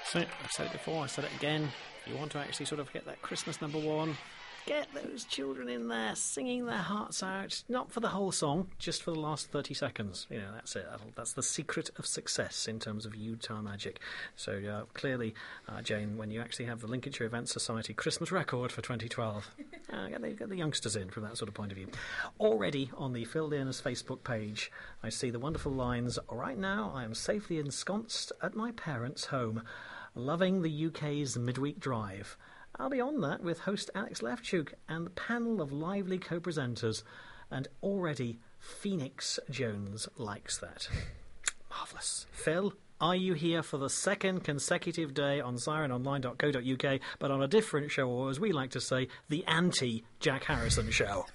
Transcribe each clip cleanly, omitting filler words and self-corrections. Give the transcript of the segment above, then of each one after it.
So, I've said it before, I said it again. If you want to actually sort of get that Christmas number one, get those children in there singing their hearts out, not for the whole song, just for the last 30 seconds. You know, that's it. That's the secret of success in terms of Utah Magic. So clearly, Jane, when you actually have the Lincolnshire Events Society Christmas record for 2012, get the youngsters in from that sort of point of view. Already on the Phil Learner's Facebook page, I see the wonderful lines, "Right now I am safely ensconced at my parents' home, loving the UK's midweek drive. I'll be on that with host Alex Lefchuk and the panel of lively co-presenters, and already Phoenix Jones likes that." Marvellous. Phil, are you here for the second consecutive day on sirenonline.co.uk, but on a different show, or as we like to say, the anti-Jack Harrison show?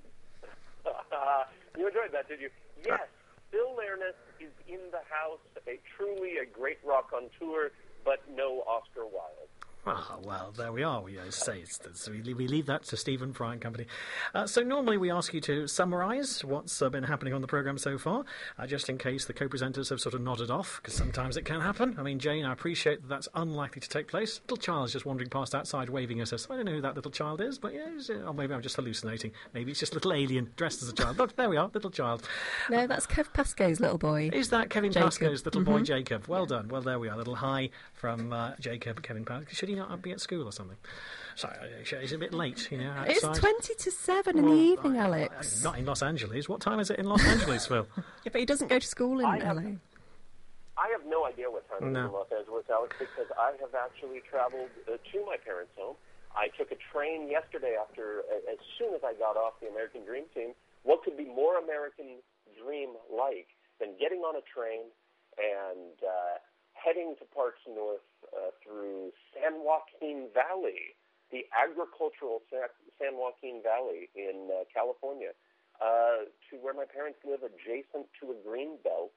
You enjoyed that, did you? Yes, Phil Learness is in the house, truly a great rock on tour, but no Oscar Wilde. Ah, well, there we are. We leave that to Stephen Fry and Company. So normally we ask you to summarise what's been happening on the programme so far, just in case the co-presenters have sort of nodded off, because sometimes it can happen. I mean, Jane, I appreciate that that's unlikely to take place. Little child's just wandering past outside waving at us. I don't know who that little child is, but yeah, or maybe I'm just hallucinating. Maybe it's just a little alien dressed as a child. Look, there we are, little child. No, that's Kev Pascoe's little boy. Is that Kevin Pascoe's little boy, Jacob? Well done. Well, there we are. A little hi from Jacob, Kevin Pascoe. Should he not be at school or something? Sorry, it's a bit late, you know, outside. It's 20 to 7 in the evening, Alex. Not in Los Angeles. What time is it in Los Angeles, Phil? Yeah, but he doesn't go to school in LA. I have no idea what time it is in Los Angeles, Alex, because I have actually traveled to my parents' home. I took a train yesterday as soon as I got off the American Dream Team. What could be more American Dream-like than getting on a train and heading to Parks North through San Joaquin Valley, the agricultural San Joaquin Valley in California, to where my parents live, adjacent to a green belt.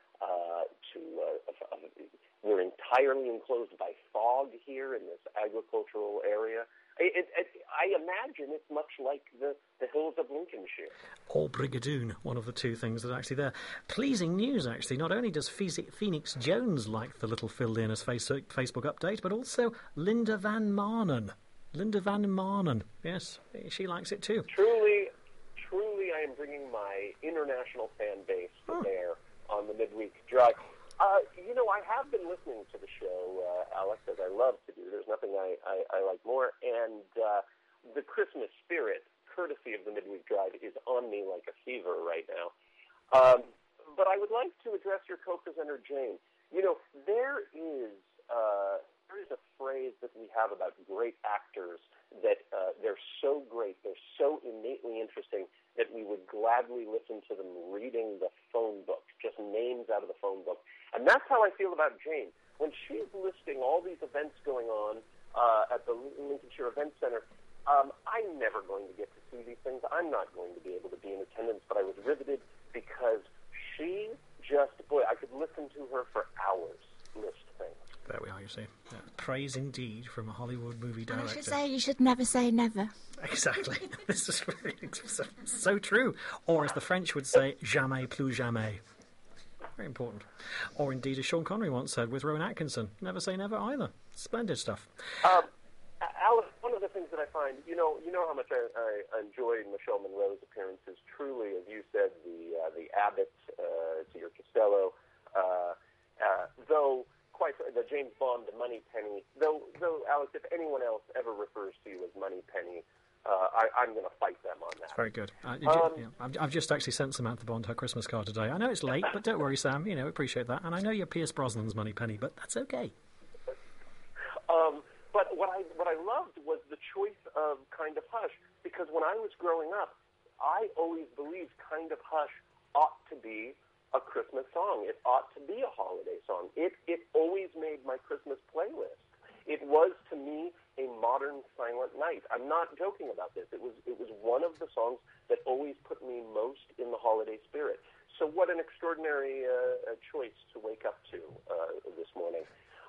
We're entirely enclosed by fog here in this agricultural area. I imagine it's much like the hills of Lincolnshire. Or Brigadoon, one of the two things that's actually there. Pleasing news, actually. Not only does Phoenix Jones like the little Phil Learner's Facebook update, but also Linda Van Marnen. Linda Van Marnen, yes, she likes it too. Truly, I am bringing my international fan base to bear on the midweek drive. I have been listening to the show, Alex, as I love to do. There's nothing I like more. And the Christmas spirit, courtesy of the midweek drive, is on me like a fever right now. But I would like to address your co-presenter, Jane. There is a phrase that we have about great actors that they're so great, they're so innately interesting that we would gladly listen to them reading the phone book, just names out of the phone book. And that's how I feel about Jane. When she's listing all these events going on at the Lincolnshire Events Center, I'm never going to get to see these things. I'm not going to be able to be in attendance, but I was riveted because she I could listen to her for hours list things. There we are, you see. Yeah. Praise indeed from a Hollywood movie director. I should say you should never say never. Exactly. This is really so true. Or as the French would say, jamais plus jamais. Very important. Or indeed, as Sean Connery once said with Rowan Atkinson, never say never either. Splendid stuff. Alice, one of the things that I find, you know how much I enjoy Michelle Monroe's appearances. Truly, as you said, the Abbott to your Costello, though quite the James Bond, the Moneypenny. Though Alex, if anyone else ever refers to you as Moneypenny, I'm going to fight them on that. That's very good. I've just actually sent Samantha Bond her Christmas card today. I know it's late, but don't worry, Sam. Appreciate that. And I know you're Pierce Brosnan's Moneypenny, but that's okay. But what I loved was the choice of Kind of Hush, because when I was growing up, I always believed Kind of Hush ought to be a Christmas song. It ought to be a holiday song. It always made my Christmas playlist. It was, to me, a modern Silent Night. I'm not joking about this. It was one of the songs that always put me most in the holiday spirit. So what an extraordinary choice to wake up to this morning.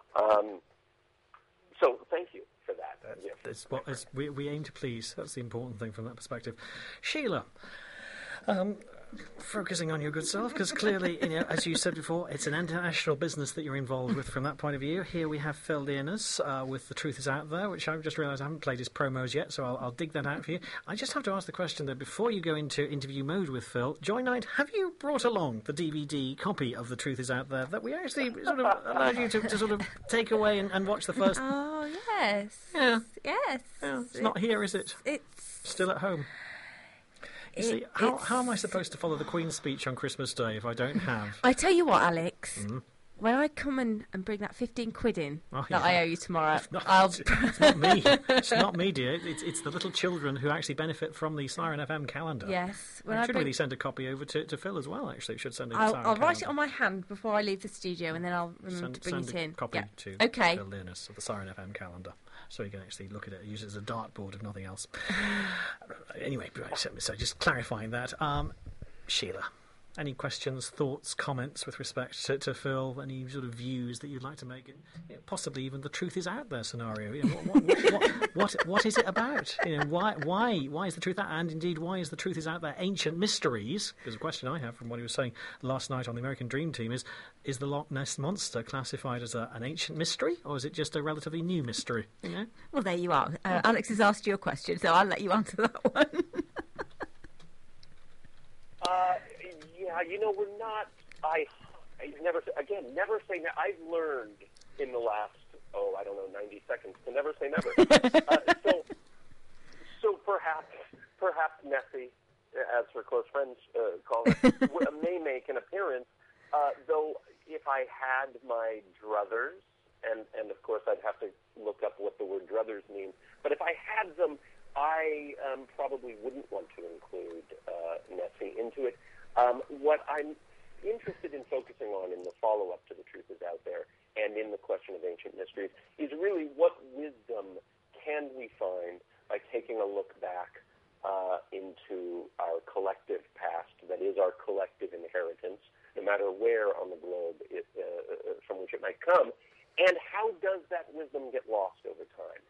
So thank you for that. We aim to please. That's the important thing from that perspective. Sheila, focusing on your good self, because clearly, as you said before, it's an international business that you're involved with from that point of view. Here we have Phil Learners with The Truth Is Out There, which I've just realised I haven't played his promos yet, so I'll dig that out for you. I just have to ask the question, though, before you go into interview mode with Phil, Joy Knight, have you brought along the DVD copy of The Truth Is Out There that we actually sort of allowed you to sort of take away and watch the first... Oh, yes. Yeah. Yes. Yeah, it's not here, is it? It's... Still at home. You see, how am I supposed to follow the Queen's speech on Christmas Day if I don't have... I tell you what, Alex, when I come and bring that 15 quid in that I owe you tomorrow, It's not me. It's not me, dear. It's the little children who actually benefit from the Siren FM calendar. Yes. I should really send a copy over to Phil as well, actually. Should send I'll write it on my hand before I leave the studio, and then I'll remember to bring it in. Send a copy to Phil Learness of the Siren FM calendar, so you can actually look at it, use it as a dartboard, if nothing else. Anyway, so just clarifying that. Sheila, any questions, thoughts, comments with respect to Phil? Any sort of views that you'd like to make? Possibly even the Truth Is Out There scenario. What is it about? Why is the truth out? And indeed, why is the Truth Is Out There ancient mysteries? Because a question I have from what he was saying last night on the American Dream Team is the Loch Ness Monster classified as an ancient mystery, or is it just a relatively new mystery? Well, there you are. Alex has asked you a question, so I'll let you answer that one. We're not. Never say never. I've learned in the last 90 seconds to never say never. So perhaps Nessie, as her close friends call it, may make an appearance. Though if I had my druthers, and of course I'd have to look up what the word druthers means. But if I had them, I probably wouldn't want to include Nessie into it. What I'm interested in focusing on in the follow-up to The Truth Is Out There and in the question of ancient mysteries is really what wisdom can we find by taking a look back into our collective past that is our collective inheritance, no matter where on the globe from which it might come, and how does that wisdom get lost over time,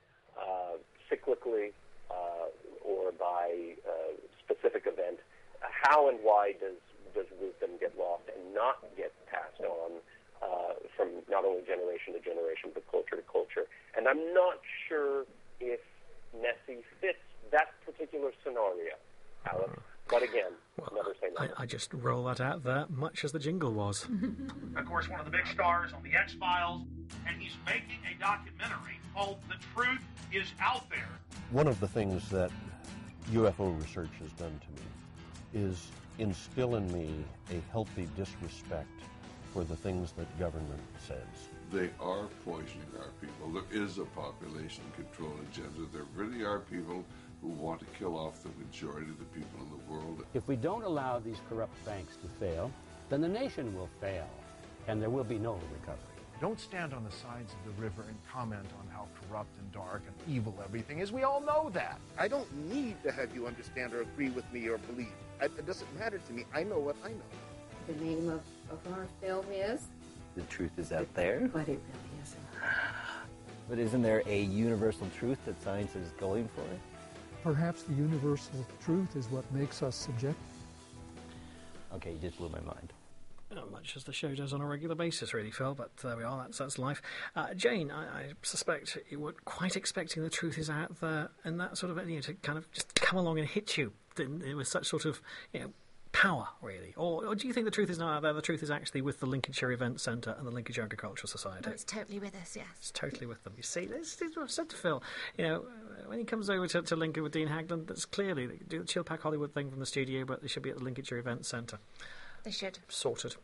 cyclically or by specific event. How and why does wisdom get lost and not get passed on from not only generation to generation, but culture to culture? And I'm not sure if Nessie fits that particular scenario, Alex. But again, never say never. I just roll that out there, much as the jingle was. Of course, one of the big stars on The X-Files, and he's making a documentary called The Truth Is Out There. One of the things that UFO research has done to me is instill in me a healthy disrespect for the things that government says. They are poisoning our people. There is a population control agenda. There really are people who want to kill off the majority of the people in the world. If we don't allow these corrupt banks to fail, then the nation will fail, and there will be no recovery. Don't stand on the sides of the river and comment on how corrupt and dark and evil everything is. We all know that. I don't need to have you understand or agree with me or believe. It doesn't matter to me. I know what I know. The name of our film is? The Truth Is Out There. But it really isn't. But isn't there a universal truth that science is going for? Perhaps the universal truth is what makes us subjective. Okay, you just blew my mind. Not much as the show does on a regular basis, really, Phil, but there we are, that's life. Jane, I suspect you weren't quite expecting The Truth Is Out There, and that sort of, to kind of just come along and hit you with such sort of, power, really. Or do you think The Truth Is Not Out There, The Truth is actually with the Lincolnshire Event Centre and the Linkage Agricultural Society? Oh, it's totally with us, yes. It's totally with them. You see, this is what I've said to Phil. When he comes over to Lincoln with Dean Hagland, that's clearly, they do the Chill Pack Hollywood thing from the studio, but they should be at the Lincolnshire Event Centre. They should. Sorted.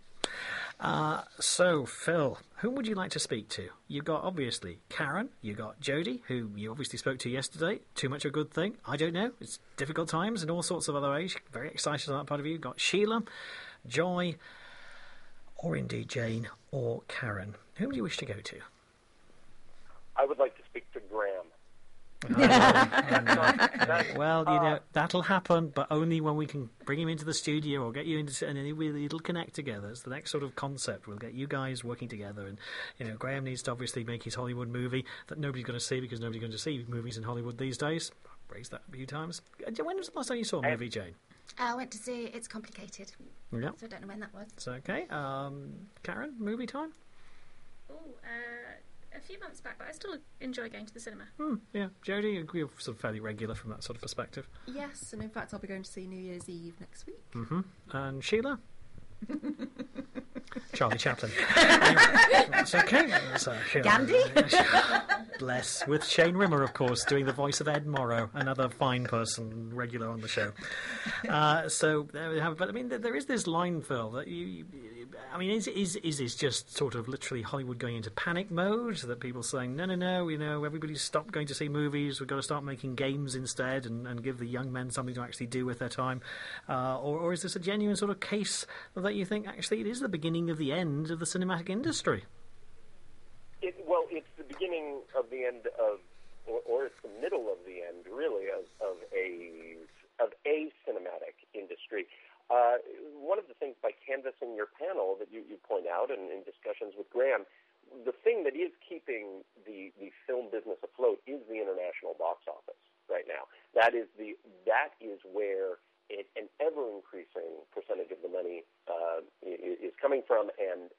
So, Phil, whom would you like to speak to? You've got, obviously, Karen. You got Jodie, who you obviously spoke to yesterday. Too much of a good thing? I don't know. It's difficult times in all sorts of other ways. Very excited on that part of you. You've got Sheila, Joy, or indeed Jane, or Karen. Whom do you wish to go to? I would like to speak to Graham. Well, that'll happen, but only when we can bring him into the studio or get you into, and it'll connect together. It's the next sort of concept. We'll get you guys working together, and Graham needs to obviously make his Hollywood movie that nobody's going to see because nobody's going to see movies in Hollywood these days. I've raised that a few times. When was the last time you saw a movie, Jane? I went to see It's Complicated. Yeah. So I don't know when that was. It's okay. Karen, movie time? Oh, a few months back, but I still enjoy going to the cinema. Yeah. Jodie, you're sort of fairly regular from that sort of perspective. Yes, and in fact I'll be going to see New Year's Eve next week. Mm-hmm. And Sheila? Charlie Chaplin. That's okay. Gandhi? Bless. With Shane Rimmer, of course, doing the voice of Ed Morrow, another fine person, regular on the show. So there we have it. But I mean, there is this line, Phil, that I mean, is this just sort of literally Hollywood going into panic mode? That people saying, no, everybody stop going to see movies, we've got to start making games instead and give the young men something to actually do with their time? Or is this a genuine sort of case that you think actually it is the beginning of the end of the cinematic industry? Well, it's the beginning of the end of, or it's the middle of the end, really, of a cinematic industry. One of the things by canvassing your panel that you point out and in discussions with Graham, the thing that is keeping the film business afloat is the international box office right now. That is where an ever-increasing percentage of the money is coming from, and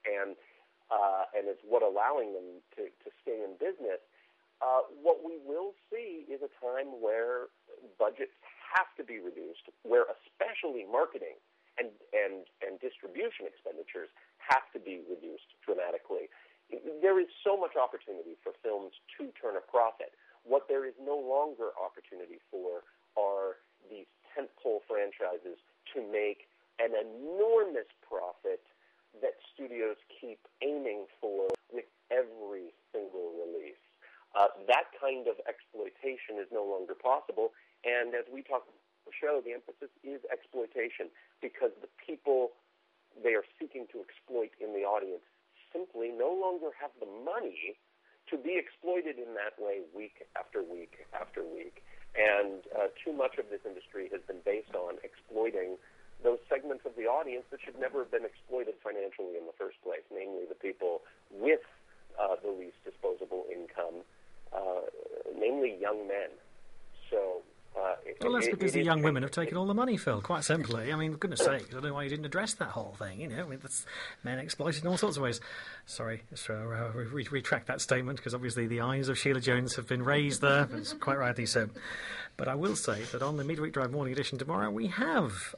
it's what allowing them to stay in business. What we will see is a time where budgets have to be reduced, where especially marketing and distribution expenditures have to be reduced dramatically. There is so much opportunity for films to turn a profit. What there is no longer opportunity for are these tentpole franchises to make an enormous profit that studios keep aiming for with every single release. That kind of exploitation is no longer possible, and as we talk about the show, the emphasis is exploitation because the people they are seeking to exploit in the audience simply no longer have the money to be exploited in that way week after week after week. And too much of this industry has been based on exploiting those segments of the audience that should never have been exploited financially in the first place, namely the people with the least disposable income, namely young men. So, well, that's because the young women have taken all the money, Phil, quite simply. I mean, for goodness sake, I don't know why you didn't address that whole thing, I mean, that's men exploited in all sorts of ways. Sorry, retract that statement, because obviously the eyes of Sheila Jones have been raised there, it's quite rightly so. But I will say that on the Midweek Drive Morning Edition tomorrow, we have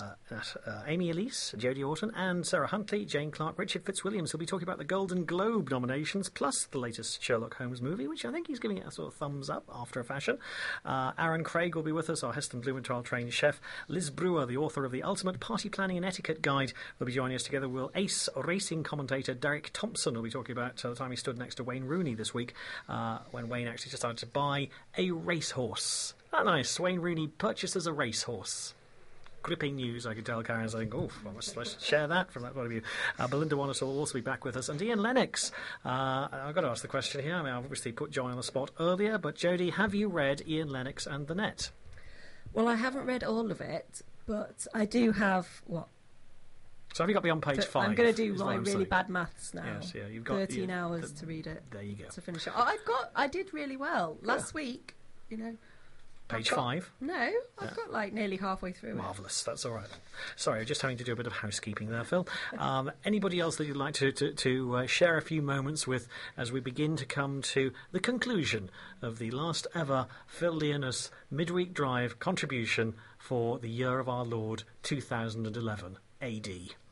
Amy Elise, Jodie Orton, and Sarah Huntley, Jane Clark, Richard Fitzwilliams. He'll be talking about the Golden Globe nominations, plus the latest Sherlock Holmes movie, which I think he's giving it a sort of thumbs up after a fashion. Aaron Craig will be with us, our Heston Blumenthal trained chef. Liz Brewer, the author of the Ultimate Party Planning and Etiquette Guide, will be joining us together. Ace racing commentator Derek Thompson will be talking about the time he stood next to Wayne Rooney this week, when Wayne actually decided to buy a racehorse. That nice. Wayne Rooney purchases a racehorse. Gripping news, I could tell Karen saying, let's share that from that point of view. Belinda Wallace will also be back with us. And Ian Lennox. I've got to ask the question here. I mean, I've obviously put John on the spot earlier, but Jodie, have you read Ian Lennox and the Net? Well, I haven't read all of it, but I do have, So have you got beyond page 5? I'm going to do my really bad maths now. Yes, yeah, you've got 13 hours to read it. There you go. To finish it. I did really well. Last week, Page 5? No, I've got like nearly halfway through. Marvellous, that's all right. Sorry, just having to do a bit of housekeeping there, Phil. Anybody else that you'd like to share a few moments with as we begin to come to the conclusion of the last ever Phil Leonus Midweek Drive contribution for the year of our Lord 2011 AD?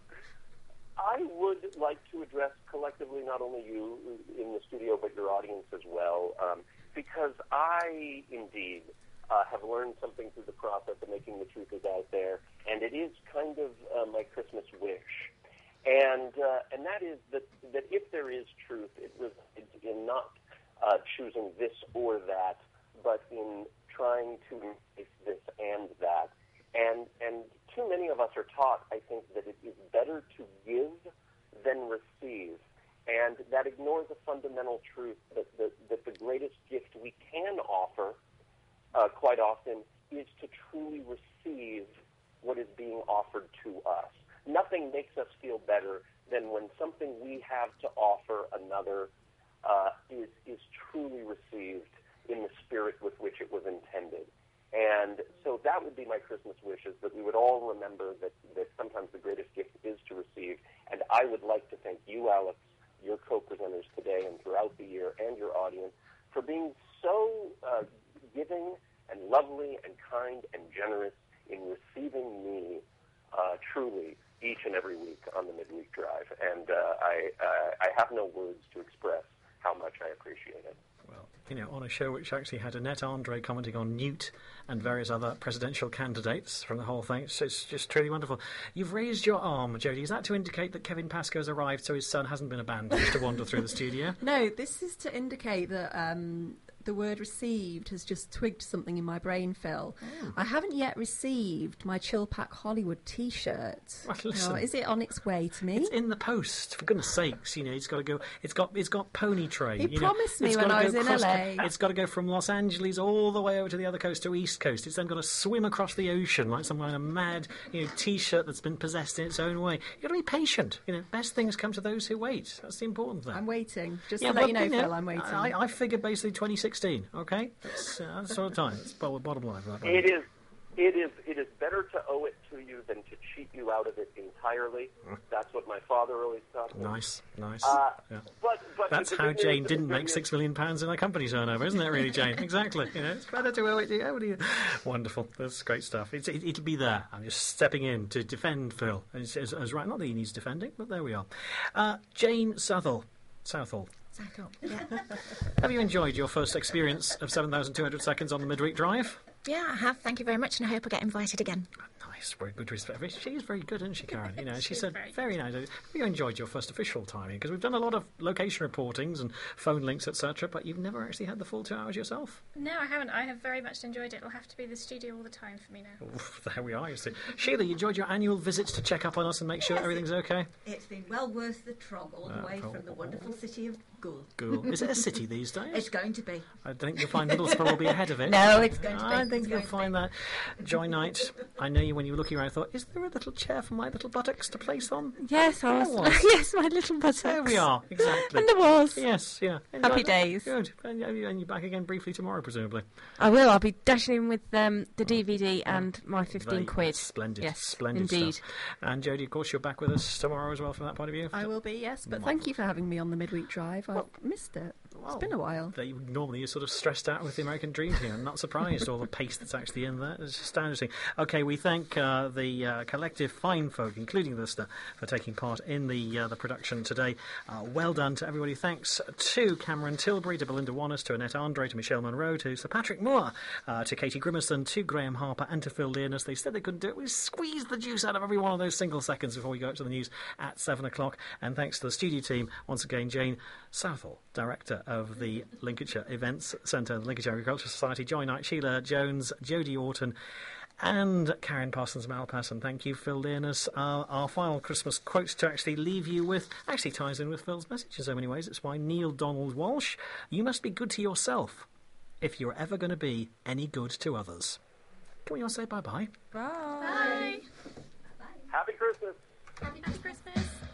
I would like to address collectively not only you in the studio but your audience as well, because I indeed have learned something through the process of making The Truth Is Out There, and it is kind of my Christmas wish. And that is that if there is truth, it resides in not choosing this or that, but in trying to embrace this and that. And too many of us are taught, I think, that it is better to give than receive. And that ignores a fundamental truth that the greatest gift we can offer quite often is to truly receive what is being offered to us. Nothing makes us feel better than when something we have to offer another is truly received in the spirit with which it was intended. And so that would be my Christmas wish, is that we would all remember that sometimes the greatest gift is to receive. And I would like to thank you, Alex, your co-presenters today and throughout the year, and your audience for being so giving and lovely and kind and generous in receiving me truly each and every week on the Midweek Drive. And I have no words to express how much I appreciate it. Well, you know, on a show which actually had Annette Andre commenting on Newt and various other presidential candidates from the whole thing, it's just truly wonderful. You've raised your arm, Jodie. Is that to indicate that Kevin Pascoe has arrived so his son hasn't been abandoned to wander through the studio? No, this is to indicate that the word received has just twigged something in my brain, Phil. Oh. I haven't yet received my Chill Pack Hollywood T-shirt. Well, listen, is it on its way to me? It's in the post, for goodness sakes. You know, it's got to go. It's got pony train. He promised me when I was in LA. It's got to go from Los Angeles all the way over to the other coast, to East Coast. It's then got to swim across the ocean like some kind of mad, T-shirt that's been possessed in its own way. You've got to be patient. Best things come to those who wait. That's the important thing. I'm waiting. Just to let you know, Phil, I'm waiting. I figured basically 2016. Okay, that's sort of time. It's bottom line. Right? It is better to owe it to you than to cheat you out of it entirely. That's what my father always taught me. Nice. Yeah. But that's how Jane didn't make £6 million in her company turnover, isn't it? Really, Jane? Exactly. It's better to owe it to you. Wonderful. That's great stuff. It'll be there. I'm just stepping in to defend Phil. As right, not that he needs defending, but there we are. Jane Southall. Yeah. Have you enjoyed your first experience of 7,200 seconds on the Midweek Drive? Yeah, I have. Thank you very much, and I hope I get invited again. Nice, very good respect. She is very good, isn't she, Karen? She said very nice. Have you enjoyed your first official timing? Because we've done a lot of location reportings and phone links, etc., but you've never actually had the full 2 hours yourself. No, I haven't. I have very much enjoyed it. It'll have to be the studio all the time for me now. Oof, there we are, you see. Sheila, you enjoyed your annual visits to check up on us and make sure everything's okay? It's been well worth the trog all the way from the wonderful city of Goole. Is it a city these days? It's going to be. I think you'll find Middlesbrough will be ahead of it. No, it's going to be. I think you'll find that. Joy Knight, I know you when you were looking around, I thought, is there a little chair for my little buttocks to place on? Yes, I was. Yes, my little buttocks. There we are, exactly. And there was. Yes, yeah. Happy days. Good. And you're back again briefly tomorrow, presumably. I will. I'll be dashing in with the DVD and my 15 quid. Splendid. Yes, splendid indeed. Stuff. And Jodie, of course, you're back with us tomorrow as well from that point of view. I will be, yes. But thank you for having me on the Midweek Drive. I've missed it. It's been a while. Normally you're sort of stressed out with the American Dream Team. I'm not surprised, all the pace that's actually in there. It's astonishing. OK, we thank the collective fine folk, including the listener, for taking part in the production today. Well done to everybody. Thanks to Cameron Tilbury, to Belinda Wallace, to Annette Andre, to Michelle Monroe, to Sir Patrick Moore, to Katie Grimmerson, to Graham Harper, and to Phil Dearness. They said they couldn't do it. We squeezed the juice out of every one of those single seconds before we go up to the news at 7 o'clock. And thanks to the studio team, once again, Jane Southall, Director of the Lincolnshire Events Centre, the Lincolnshire Agricultural Society, Joy Knight, Sheila Jones, Jodie Orton, and Karen Parsons-Malpass. And thank you, Phil Dearness. Our final Christmas quote to actually leave you with actually ties in with Phil's message in so many ways. It's by Neil Donald Walsh. You must be good to yourself if you're ever going to be any good to others. Can we all say bye-bye? Bye. Happy Christmas. Happy Christmas.